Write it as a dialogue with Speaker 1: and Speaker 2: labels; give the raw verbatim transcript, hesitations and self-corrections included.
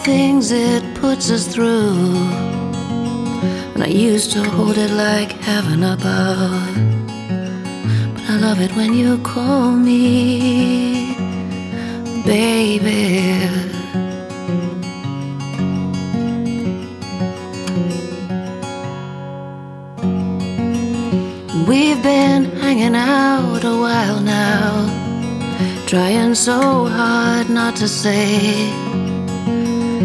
Speaker 1: things it puts us through. And I used to hold it like heaven above, but I love it when you call me baby. We've been hanging out a while now, trying so hard not to say